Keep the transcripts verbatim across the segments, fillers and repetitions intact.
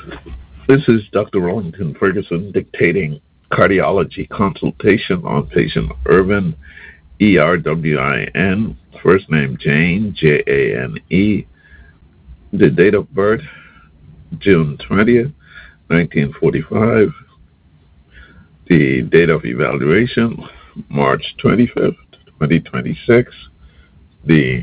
This is Doctor Rollington Ferguson dictating cardiology consultation on patient Irvin, E R W I N, first name Jane, J A N E, the date of birth, June twentieth, nineteen forty-five, the date of evaluation, March twenty-fifth, twenty twenty-six, the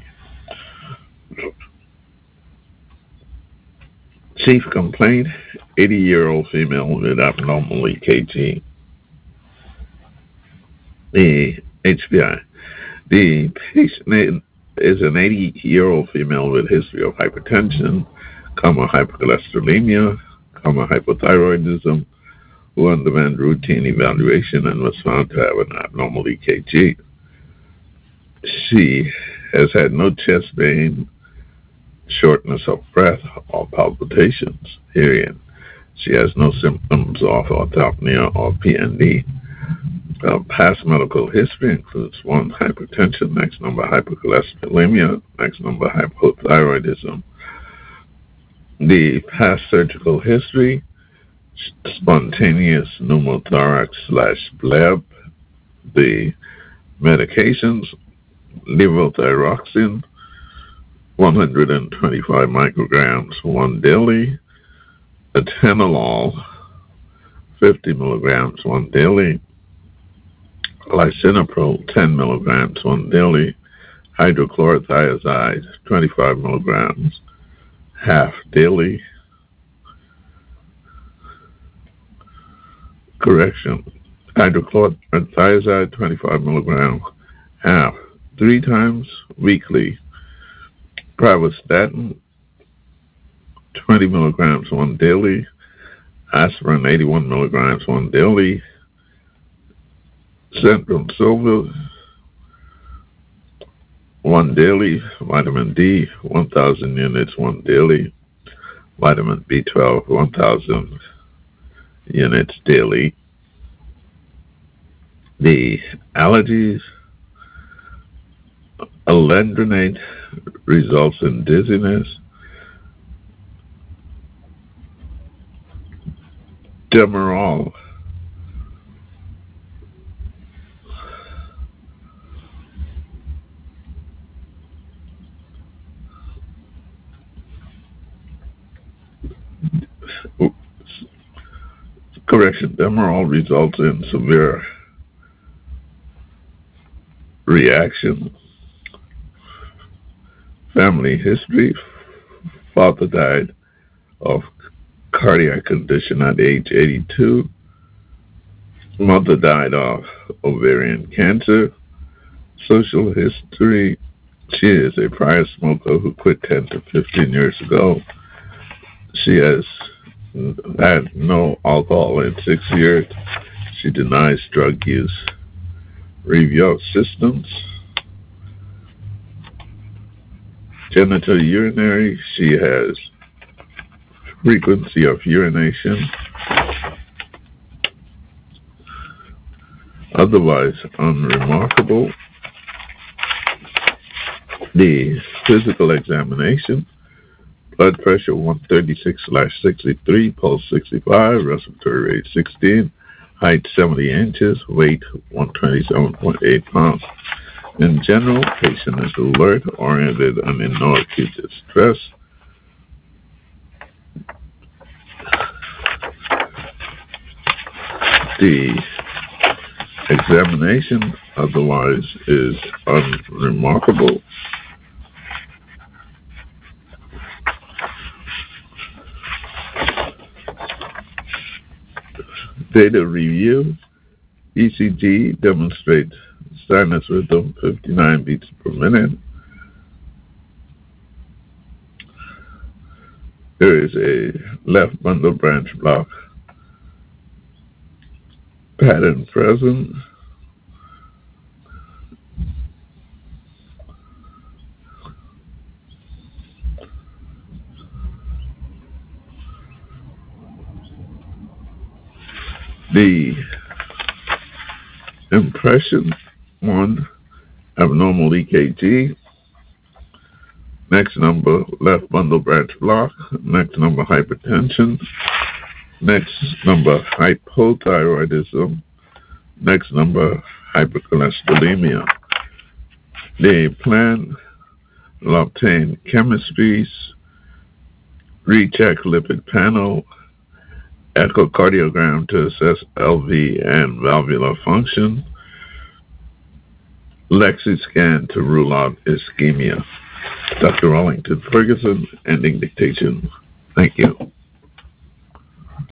chief complaint, eighty-year-old female with abnormal E K G. The H B I. The patient is an eighty-year-old female with history of hypertension, comma, hypercholesterolemia, comma, hypothyroidism, who underwent routine evaluation and was found to have an abnormal E K G. She has had no chest pain, shortness of breath, or palpitations, period. She has no symptoms of orthopnea or P N D. Uh, past medical history includes one, hypertension, next number hypercholesterolemia, next number hypothyroidism. The past surgical history, spontaneous pneumothorax slash bleb. The medications, levothyroxine, one hundred twenty-five micrograms, one daily. Atenolol, fifty milligrams, one daily. Lisinopril, ten milligrams, one daily. Hydrochlorothiazide, twenty-five milligrams, half daily. Correction. Hydrochlorothiazide, twenty-five milligrams, half, three times weekly. Pravastatin, twenty milligrams, one daily. Aspirin, eighty-one milligrams, one daily. Centrum Silver, one daily. Vitamin D, one thousand units, one daily. Vitamin B twelve, one thousand units daily. The allergies, alendronate results in dizziness. Demerol, correction, Demerol results in severe reaction. Family history, father died of cardiac condition at age eighty-two. Mother died of ovarian cancer. Social history, she is a prior smoker who quit ten to fifteen years ago. She has had no alcohol in six years. She denies drug use. Review of systems. Genital urinary, she has frequency of urination. Otherwise unremarkable. The physical examination, blood pressure one thirty-six slash sixty-three, pulse sixty-five, respiratory rate sixteen, height seventy inches, weight one twenty-seven point eight pounds. In general, patient is alert, oriented, and in no acute distress. The examination otherwise is unremarkable. Data review, E C G demonstrates sinus rhythm fifty-nine beats per minute. There is a left bundle branch block pattern present. The impression, one, abnormal E K G. Next number, left bundle branch block. Next number, hypertension. Next number, hypothyroidism. Next number, hypercholesterolemia. They plan to obtain chemistries, recheck lipid panel, echocardiogram to assess L V and valvular function, Lexi scan to rule out ischemia. Doctor Wellington Ferguson, ending dictation. Thank you.